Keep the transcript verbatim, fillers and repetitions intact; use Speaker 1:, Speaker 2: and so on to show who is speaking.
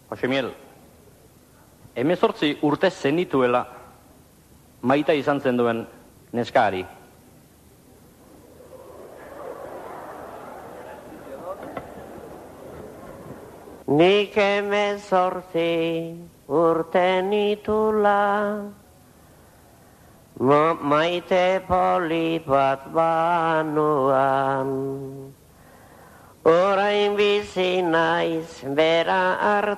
Speaker 1: Josemiel, hemezortzi urte zenituela maita izan zen duen neskari.
Speaker 2: Nik hemezortzi urte nitula, ma maite polit bat banuan. Orain bizi naiz bera